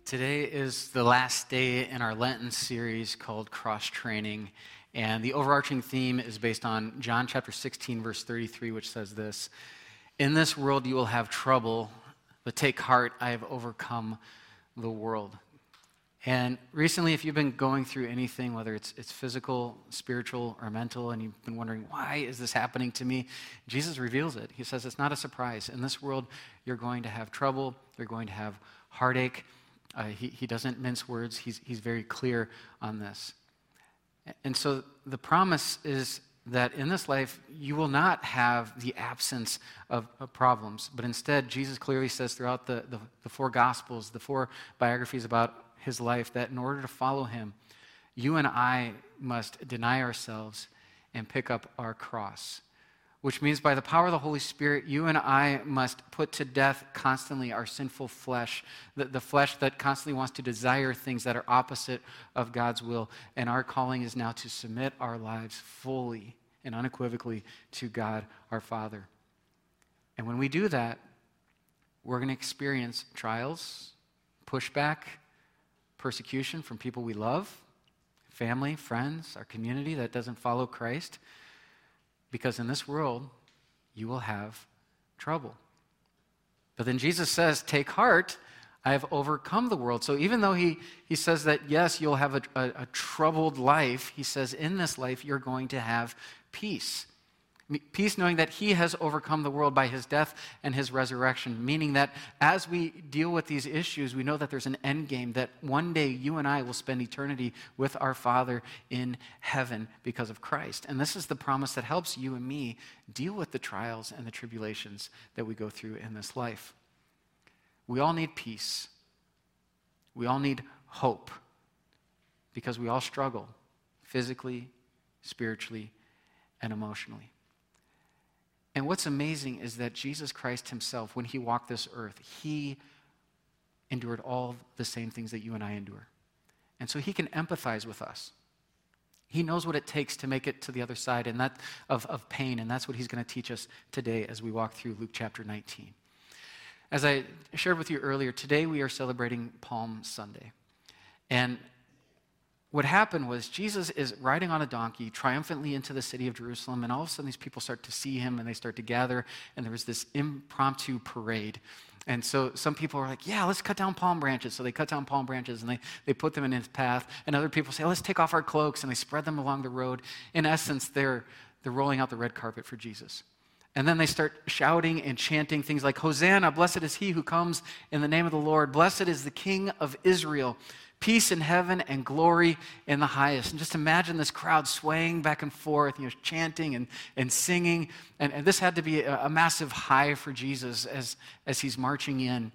Today is the last day in our Lenten series called Cross Training, and the overarching theme is based on John chapter 16, verse 33, which says this: "In this world you will have trouble, but take heart, I have overcome the world." And recently, if you've been going through anything, whether it's physical, spiritual, or mental, and you've been wondering, why is this happening to me? Jesus reveals it. He says it's not a surprise. In this world, you're going to have trouble. You're going to have heartache. He doesn't mince words. He's very clear on this. And so the promise is that in this life, you will not have the absence of problems. But instead, Jesus clearly says throughout the four Gospels, the four biographies about his life, that in order to follow him, you and I must deny ourselves and pick up our cross. Which means by the power of the Holy Spirit, you and I must put to death constantly our sinful flesh, the flesh that constantly wants to desire things that are opposite of God's will. And our calling is now to submit our lives fully and unequivocally to God, our Father. And when we do that, we're going to experience trials, pushback, persecution from people we love, family, friends, our community that doesn't follow Christ. Because in this world, you will have trouble. But then Jesus says, take heart, I have overcome the world. So even though he says that, yes, you'll have a troubled life, he says in this life, you're going to have peace. Peace knowing that he has overcome the world by his death and his resurrection, meaning that as we deal with these issues, we know that there's an end game, that one day you and I will spend eternity with our Father in heaven because of Christ. And this is the promise that helps you and me deal with the trials and the tribulations that we go through in this life. We all need peace. We all need hope because we all struggle physically, spiritually, and emotionally. And what's amazing is that Jesus Christ himself, when he walked this earth, he endured all the same things that you and I endure. And so he can empathize with us. He knows what it takes to make it to the other side and that of pain, and that's what he's going to teach us today as we walk through Luke chapter 19. As I shared with you earlier, today we are celebrating Palm Sunday. And what happened was Jesus is riding on a donkey triumphantly into the city of Jerusalem, and all of a sudden these people start to see him and they start to gather, and there was this impromptu parade. And so some people are like, yeah, let's cut down palm branches. So they cut down palm branches and they put them in his path. And other people say, let's take off our cloaks, and they spread them along the road. In essence, they're rolling out the red carpet for Jesus. And then they start shouting and chanting things like, Hosanna, blessed is he who comes in the name of the Lord. Blessed is the King of Israel. Peace in heaven and glory in the highest. And just imagine this crowd swaying back and forth, chanting and singing. And this had to be a massive high for Jesus as he's marching in.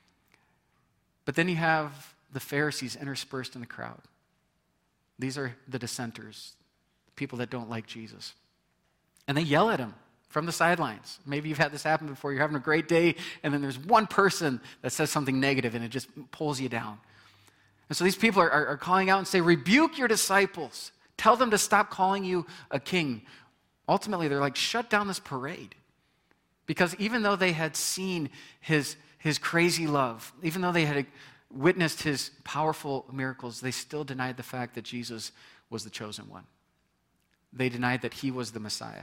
But then you have the Pharisees interspersed in the crowd. These are the dissenters, people that don't like Jesus. And they yell at him from the sidelines. Maybe you've had this happen before. You're having a great day, and then there's one person that says something negative, and it just pulls you down. And so these people are calling out and say, rebuke your disciples. Tell them to stop calling you a king. Ultimately, they're like, shut down this parade. Because even though they had seen his crazy love, even though they had witnessed his powerful miracles, they still denied the fact that Jesus was the chosen one. They denied that he was the Messiah.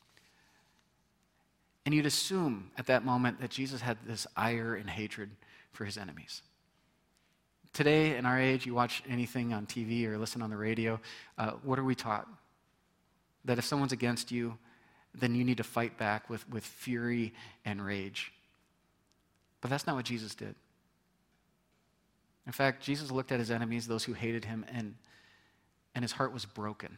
And you'd assume at that moment that Jesus had this ire and hatred for his enemies. Today, in our age, you watch anything on TV or listen on the radio, what are we taught? That if someone's against you, then you need to fight back with fury and rage. But that's not what Jesus did. In fact, Jesus looked at his enemies, those who hated him, and his heart was broken.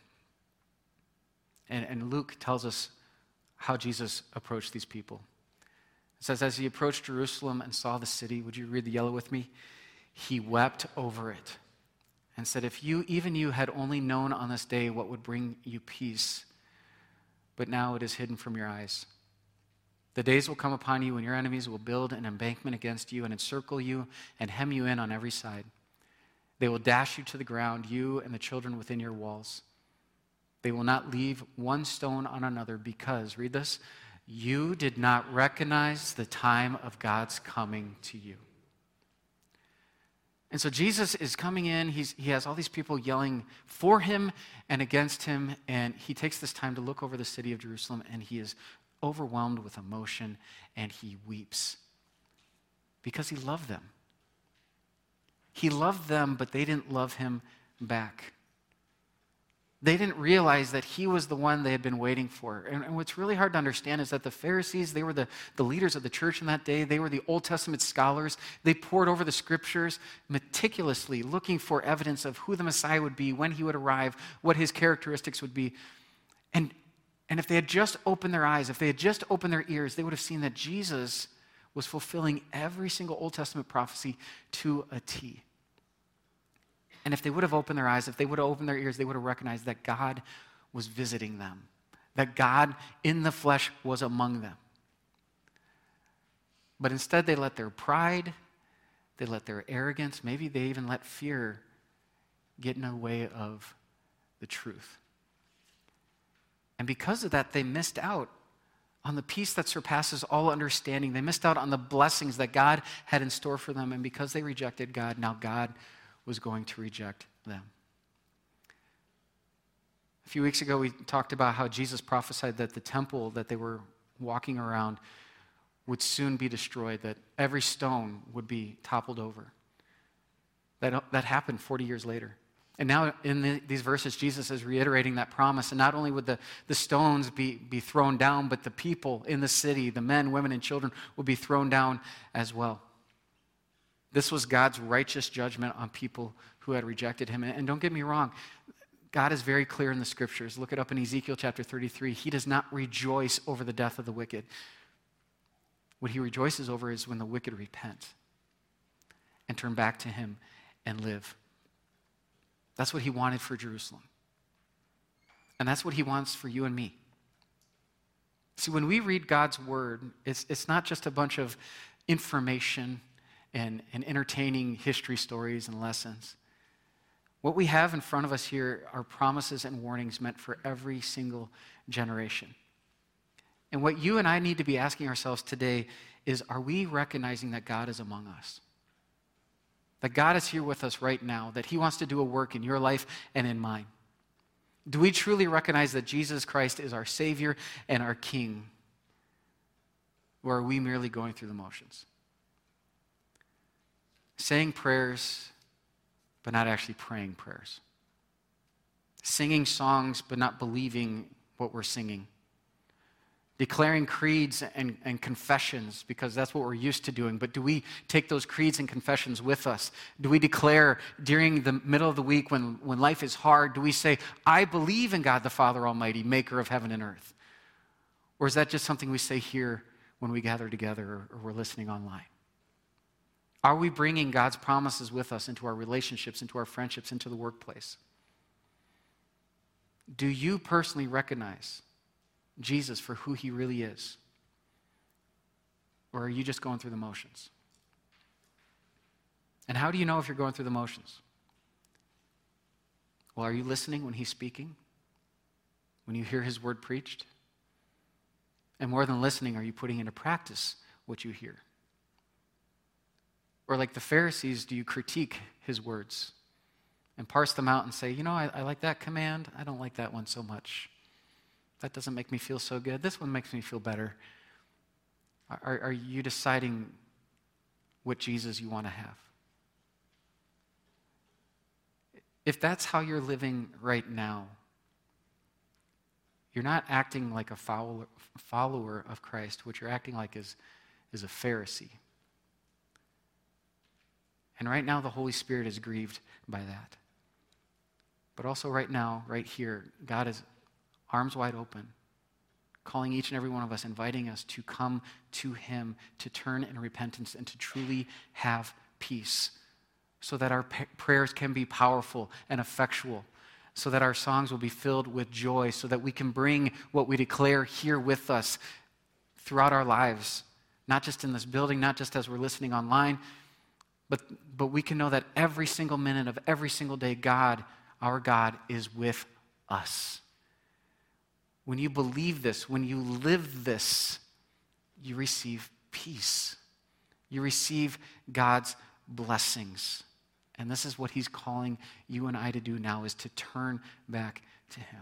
And Luke tells us how Jesus approached these people. It says, as he approached Jerusalem and saw the city, would you read the yellow with me? He wept over it and said, if even you had only known on this day what would bring you peace, but now it is hidden from your eyes. The days will come upon you when your enemies will build an embankment against you and encircle you and hem you in on every side. They will dash you to the ground, you and the children within your walls. They will not leave one stone on another because, read this, you did not recognize the time of God's coming to you. And so Jesus is coming in. He has all these people yelling for him and against him. And he takes this time to look over the city of Jerusalem, and he is overwhelmed with emotion, and he weeps because he loved them. He loved them, but they didn't love him back. They didn't realize that he was the one they had been waiting for. And what's really hard to understand is that the Pharisees, they were the leaders of the church in that day. They were the Old Testament scholars. They pored over the scriptures meticulously, looking for evidence of who the Messiah would be, when he would arrive, what his characteristics would be. And if they had just opened their eyes, if they had just opened their ears, they would have seen that Jesus was fulfilling every single Old Testament prophecy to a T. And if they would have opened their eyes, if they would have opened their ears, they would have recognized that God was visiting them, that God in the flesh was among them. But instead, they let their pride, they let their arrogance, maybe they even let fear get in the way of the truth. And because of that, they missed out on the peace that surpasses all understanding. They missed out on the blessings that God had in store for them. And because they rejected God, now God was going to reject them. A few weeks ago, we talked about how Jesus prophesied that the temple that they were walking around would soon be destroyed, that every stone would be toppled over. That happened 40 years later. And now in these verses, Jesus is reiterating that promise. And not only would the stones be thrown down, but the people in the city, the men, women, and children, would be thrown down as well. This was God's righteous judgment on people who had rejected him. And don't get me wrong, God is very clear in the scriptures. Look it up in Ezekiel chapter 33. He does not rejoice over the death of the wicked. What he rejoices over is when the wicked repent and turn back to him and live. That's what he wanted for Jerusalem. And that's what he wants for you and me. See, when we read God's word, it's not just a bunch of information and entertaining history stories and lessons. What we have in front of us here are promises and warnings meant for every single generation. And what you and I need to be asking ourselves today is, are we recognizing that God is among us? That God is here with us right now, that he wants to do a work in your life and in mine? Do we truly recognize that Jesus Christ is our Savior and our King? Or are we merely going through the motions? Saying prayers, but not actually praying prayers. Singing songs, but not believing what we're singing. Declaring creeds and confessions, because that's what we're used to doing. But do we take those creeds and confessions with us? Do we declare during the middle of the week when life is hard, do we say, I believe in God the Father Almighty, maker of heaven and earth? Or is that just something we say here when we gather together or we're listening online? Are we bringing God's promises with us into our relationships, into our friendships, into the workplace? Do you personally recognize Jesus for who he really is? Or are you just going through the motions? And how do you know if you're going through the motions? Well, are you listening when he's speaking? When you hear his word preached? And more than listening, are you putting into practice what you hear? Or like the Pharisees, do you critique his words and parse them out and say, I like that command. I don't like that one so much. That doesn't make me feel so good. This one makes me feel better. Are you deciding what Jesus you want to have? If that's how you're living right now, you're not acting like a follower of Christ. What you're acting like is a Pharisee. And right now, the Holy Spirit is grieved by that. But also right now, right here, God is arms wide open, calling each and every one of us, inviting us to come to him, to turn in repentance, and to truly have peace, so that our prayers can be powerful and effectual, so that our songs will be filled with joy, so that we can bring what we declare here with us throughout our lives, not just in this building, not just as we're listening online, but we can know that every single minute of every single day, God, our God, is with us. When you believe this, when you live this, you receive peace. You receive God's blessings. And this is what he's calling you and I to do now, is to turn back to him.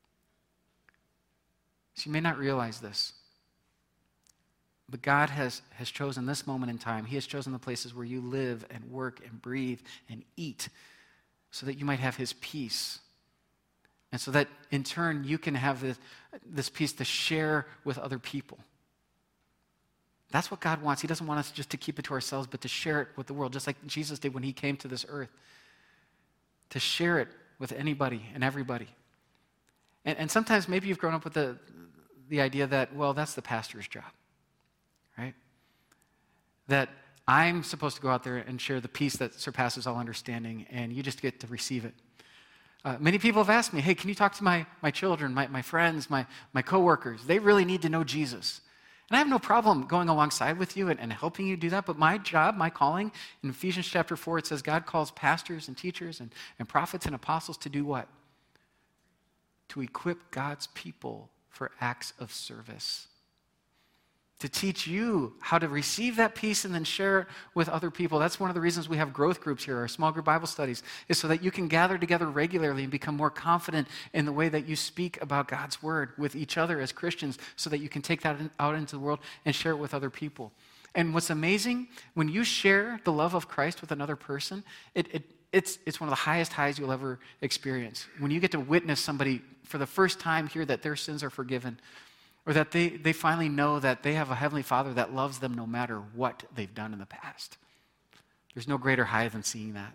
So you may not realize this, but God has chosen this moment in time. He has chosen the places where you live and work and breathe and eat so that you might have his peace. And so that in turn you can have this peace to share with other people. That's what God wants. He doesn't want us just to keep it to ourselves, but to share it with the world, just like Jesus did when he came to this earth. To share it with anybody and everybody. And sometimes maybe you've grown up with the idea that, well, that's the pastor's job, right? That I'm supposed to go out there and share the peace that surpasses all understanding, and you just get to receive it. Many people have asked me, hey, can you talk to my children, my friends, my coworkers? They really need to know Jesus. And I have no problem going alongside with you and helping you do that, but my job, my calling, in Ephesians chapter 4, it says God calls pastors and teachers and prophets and apostles to do what? To equip God's people for acts of service. To teach you how to receive that peace and then share it with other people. That's one of the reasons we have growth groups here, our small group Bible studies, is so that you can gather together regularly and become more confident in the way that you speak about God's word with each other as Christians, so that you can take that out into the world and share it with other people. And what's amazing, when you share the love of Christ with another person, it's one of the highest highs you'll ever experience. When you get to witness somebody for the first time hear that their sins are forgiven, or that they finally know that they have a Heavenly Father that loves them no matter what they've done in the past. There's no greater high than seeing that.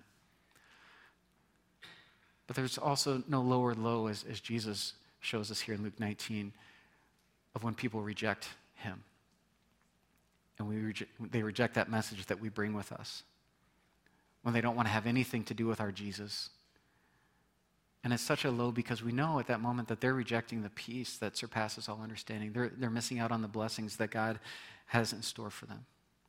But there's also no lower low, as Jesus shows us here in Luke 19, of when people reject him. And they reject that message that we bring with us. When they don't want to have anything to do with our Jesus. And it's such a low because we know at that moment that they're rejecting the peace that surpasses all understanding. They're missing out on the blessings that God has in store for them.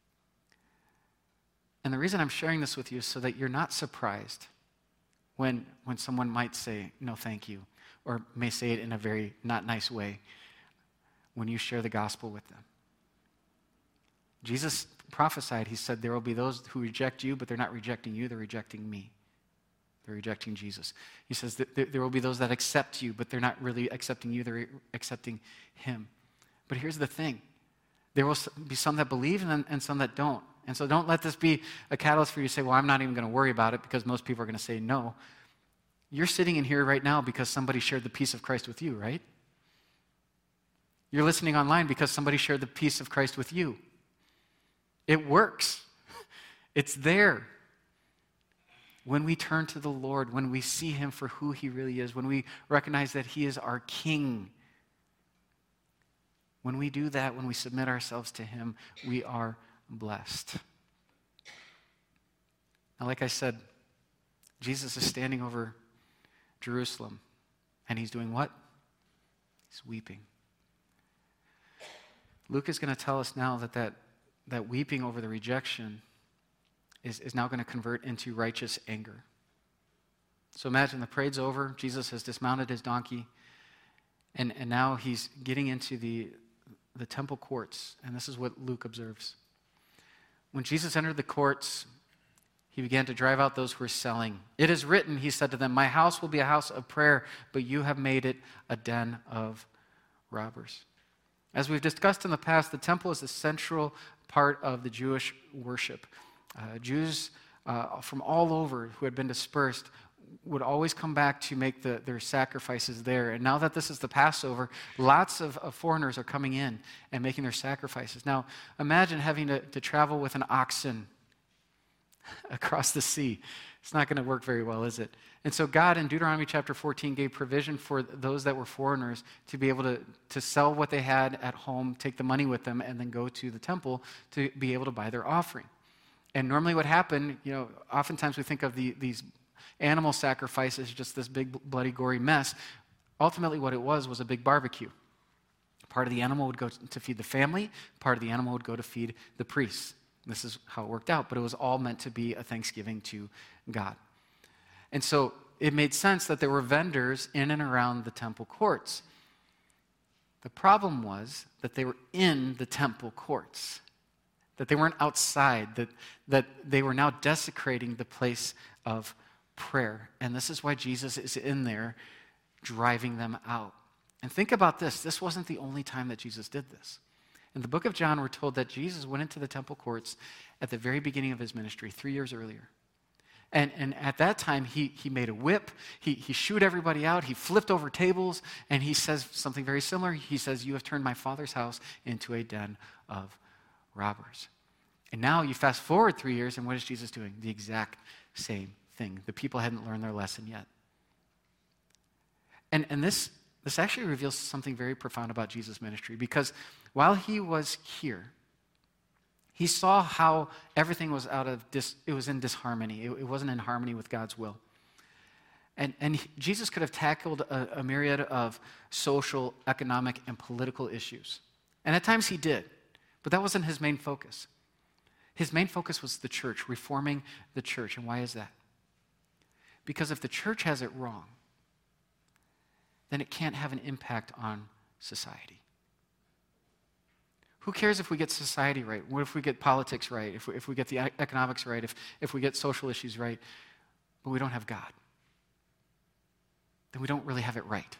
And the reason I'm sharing this with you is so that you're not surprised when someone might say, no, thank you, or may say it in a very not nice way when you share the gospel with them. Jesus prophesied, he said, there will be those who reject you, but they're not rejecting you, they're rejecting me. They're rejecting Jesus. He says that there will be those that accept you, but they're not really accepting you, they're accepting him. But here's the thing. There will be some that believe and some that don't. And so don't let this be a catalyst for you to say, well, I'm not even going to worry about it because most people are going to say no. You're sitting in here right now because somebody shared the peace of Christ with you, right? You're listening online because somebody shared the peace of Christ with you. It works. It's there. When we turn to the Lord, when we see him for who he really is, when we recognize that he is our King, when we do that, when we submit ourselves to him, we are blessed. Now, like I said, Jesus is standing over Jerusalem, and he's doing what? He's weeping. Luke is going to tell us now that weeping over the rejection is now going to convert into righteous anger. So imagine the parade's over. Jesus has dismounted his donkey. And now he's getting into the temple courts. And this is what Luke observes. When Jesus entered the courts, he began to drive out those who were selling. It is written, he said to them, my house will be a house of prayer, but you have made it a den of robbers. As we've discussed in the past, the temple is the central part of the Jewish worship. Jews from all over who had been dispersed would always come back to make their sacrifices there. And now that this is the Passover, lots of foreigners are coming in and making their sacrifices. Now, imagine having to travel with an oxen across the sea. It's not going to work very well, is it? And so God in Deuteronomy chapter 14 gave provision for those that were foreigners to be able to sell what they had at home, take the money with them, and then go to the temple to be able to buy their offering. And normally what happened, oftentimes we think of these animal sacrifices, just this big, bloody, gory mess. Ultimately what it was a big barbecue. Part of the animal would go to feed the family, part of the animal would go to feed the priests. This is how it worked out, but it was all meant to be a thanksgiving to God. And so it made sense that there were vendors in and around the temple courts. The problem was that they were in the temple courts, that they weren't outside, that they were now desecrating the place of prayer. And this is why Jesus is in there driving them out. And think about this. This wasn't the only time that Jesus did this. In the book of John, we're told that Jesus went into the temple courts at the very beginning of his ministry, 3 years earlier. And at that time, he made a whip. He shooed everybody out. He flipped over tables. And he says something very similar. He says, "You have turned my Father's house into a den of robbers." And now you fast forward 3 years, and what is Jesus doing? The exact same thing. The people hadn't learned their lesson yet. And this actually reveals something very profound about Jesus' ministry, because while he was here, he saw how everything was it was in disharmony. It wasn't in harmony with God's will. And Jesus could have tackled a myriad of social, economic, and political issues. And at times he did, but that wasn't his main focus. His main focus was the church, reforming the church. And why is that? Because if the church has it wrong, then it can't have an impact on society. Who cares if we get society right? What if we get politics right? If we get the economics right? If we get social issues right? But we don't have God. Then we don't really have it right.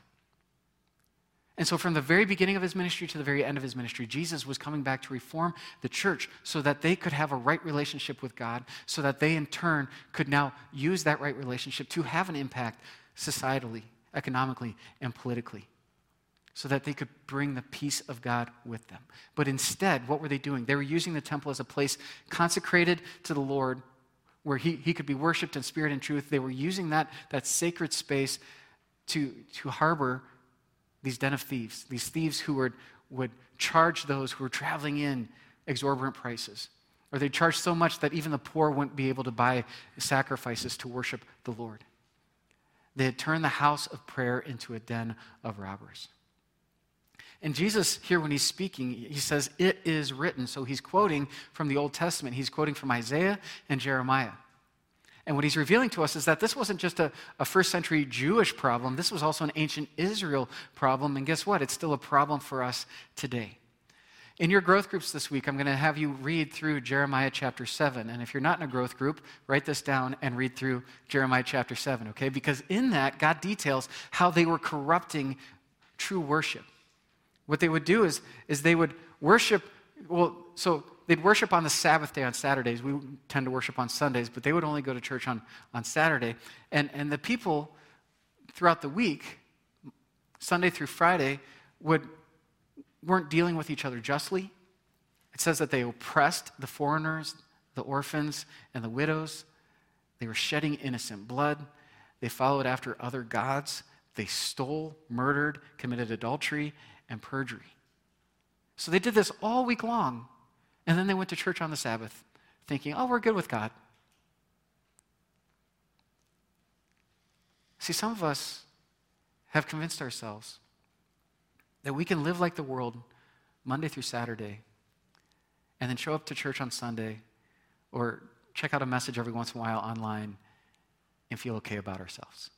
And so from the very beginning of his ministry to the very end of his ministry, Jesus was coming back to reform the church so that they could have a right relationship with God, so that they in turn could now use that right relationship to have an impact societally, economically, and politically, so that they could bring the peace of God with them. But instead, what were they doing? They were using the temple as a place consecrated to the Lord, where he could be worshiped in spirit and truth. They were using that sacred space to harbor these den of thieves, these thieves who would charge those who were traveling in exorbitant prices. Or they'd charge so much that even the poor wouldn't be able to buy sacrifices to worship the Lord. They had turned the house of prayer into a den of robbers. And Jesus here, when he's speaking, he says, "It is written." So he's quoting from the Old Testament. He's quoting from Isaiah and Jeremiah. And what he's revealing to us is that this wasn't just a first century Jewish problem. This was also an ancient Israel problem. And guess what? It's still a problem for us today. In your growth groups this week, I'm going to have you read through Jeremiah chapter 7. And if you're not in a growth group, write this down and read through Jeremiah chapter 7, okay? Because in that, God details how they were corrupting true worship. What they would do is they would worship, so they'd worship on the Sabbath day on Saturdays. We tend to worship on Sundays, but they would only go to church on Saturday. And the people throughout the week, Sunday through Friday, weren't dealing with each other justly. It says that they oppressed the foreigners, the orphans, and the widows. They were shedding innocent blood. They followed after other gods. They stole, murdered, committed adultery, and perjury. So they did this all week long, and then they went to church on the Sabbath thinking, "Oh, we're good with God." See, some of us have convinced ourselves that we can live like the world Monday through Saturday and then show up to church on Sunday or check out a message every once in a while online and feel okay about ourselves.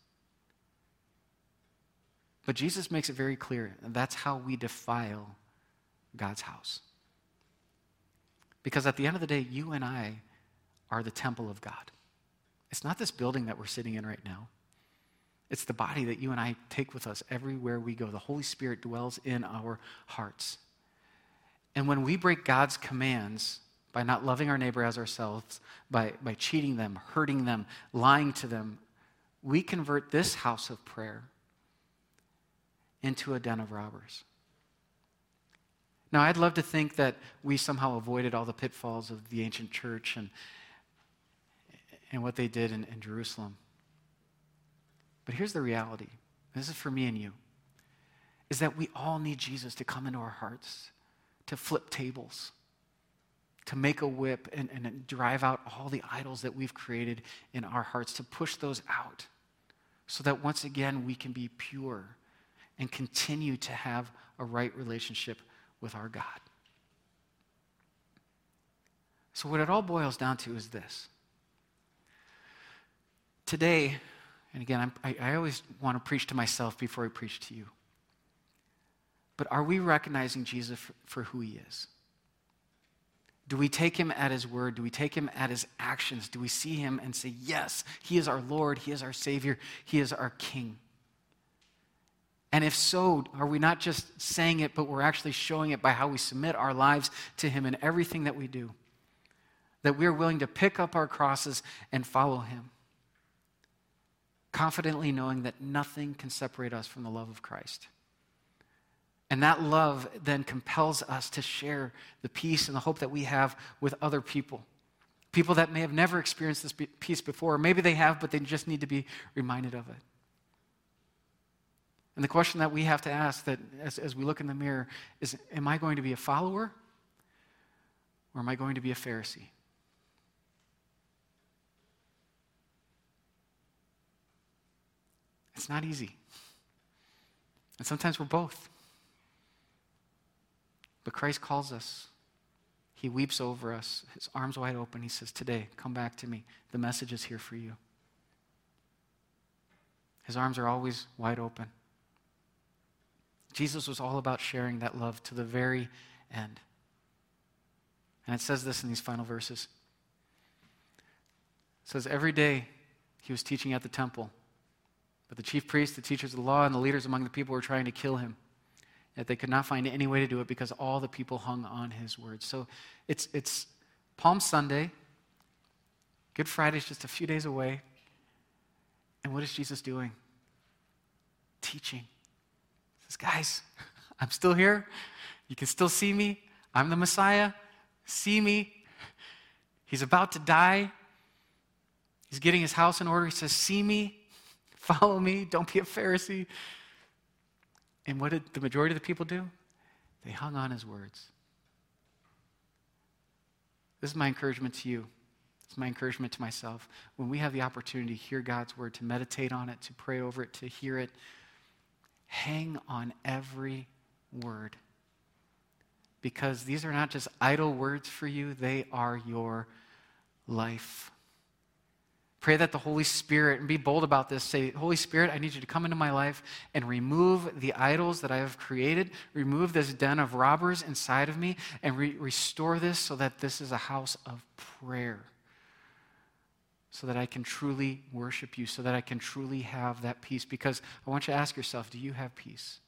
But Jesus makes it very clear, and that's how we defile God's house. Because at the end of the day, you and I are the temple of God. It's not this building that we're sitting in right now. It's the body that you and I take with us everywhere we go. The Holy Spirit dwells in our hearts. And when we break God's commands by not loving our neighbor as ourselves, by cheating them, hurting them, lying to them, we convert this house of prayer into a den of robbers. Now, I'd love to think that we somehow avoided all the pitfalls of the ancient church and what they did in Jerusalem. But here's the reality. This is for me and you, is that we all need Jesus to come into our hearts, to flip tables, to make a whip and drive out all the idols that we've created in our hearts, to push those out so that once again we can be pure and continue to have a right relationship with our God. So what it all boils down to is this. Today, and again, I always want to preach to myself before I preach to you, but are we recognizing Jesus for who he is? Do we take him at his word? Do we take him at his actions? Do we see him and say, yes, he is our Lord, he is our Savior, he is our King? And if so, are we not just saying it, but we're actually showing it by how we submit our lives to him in everything that we do? That we're willing to pick up our crosses and follow him, confidently knowing that nothing can separate us from the love of Christ. And that love then compels us to share the peace and the hope that we have with other people. People that may have never experienced this peace before, or maybe they have, but they just need to be reminded of it. And the question that we have to ask that as we look in the mirror is, am I going to be a follower or am I going to be a Pharisee? It's not easy. And sometimes we're both. But Christ calls us. He weeps over us, his arms wide open. He says, today, come back to me. The message is here for you. His arms are always wide open. Jesus was all about sharing that love to the very end. And it says this in these final verses. It says, every day he was teaching at the temple, but the chief priests, the teachers of the law, and the leaders among the people were trying to kill him. Yet they could not find any way to do it because all the people hung on his words. So it's Palm Sunday. Good Friday's just a few days away. And what is Jesus doing? Teaching. He says, guys, I'm still here. You can still see me. I'm the Messiah. See me. He's about to die. He's getting his house in order. He says, see me. Follow me. Don't be a Pharisee. And what did the majority of the people do? They hung on his words. This is my encouragement to you. It's my encouragement to myself. When we have the opportunity to hear God's word, to meditate on it, to pray over it, to hear it, hang on every word. Because these are not just idle words for you, they are your life. Pray that the Holy Spirit, and be bold about this, say, Holy Spirit, I need you to come into my life and remove the idols that I have created, remove this den of robbers inside of me, and restore this so that this is a house of prayer, so that I can truly worship you, so that I can truly have that peace. Because I want you to ask yourself, do you have peace?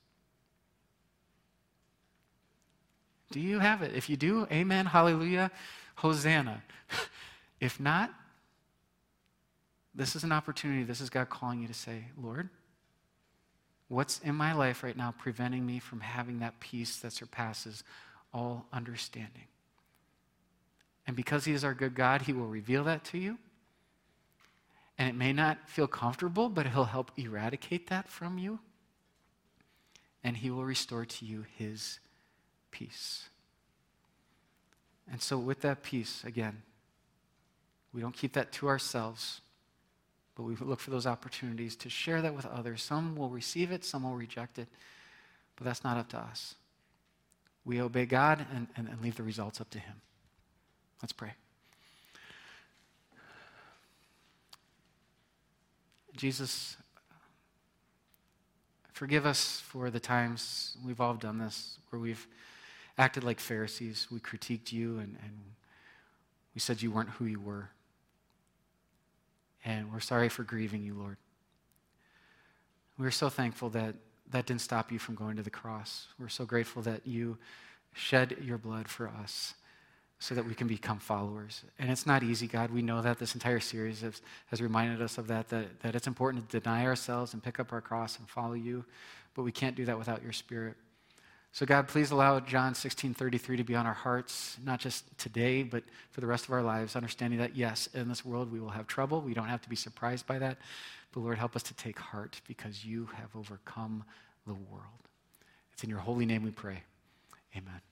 Do you have it? If you do, amen, hallelujah, Hosanna. If not, this is an opportunity. This is God calling you to say, Lord, what's in my life right now preventing me from having that peace that surpasses all understanding? And because he is our good God, he will reveal that to you. And it may not feel comfortable, but he'll help eradicate that from you. And he will restore to you his peace. And so with that peace, again, we don't keep that to ourselves, but we look for those opportunities to share that with others. Some will receive it, some will reject it, but that's not up to us. We obey God and leave the results up to him. Let's pray. Jesus, forgive us for the times we've all done this, where we've acted like Pharisees. We critiqued you and we said you weren't who you were. And we're sorry for grieving you, Lord. We're so thankful that that didn't stop you from going to the cross. We're so grateful that you shed your blood for us so that we can become followers. And it's not easy, God. We know that. This entire series has reminded us of that it's important to deny ourselves and pick up our cross and follow you. But we can't do that without your Spirit. So God, please allow John 16:33 to be on our hearts, not just today, but for the rest of our lives, understanding that, yes, in this world we will have trouble. We don't have to be surprised by that. But Lord, help us to take heart because you have overcome the world. It's in your holy name we pray. Amen.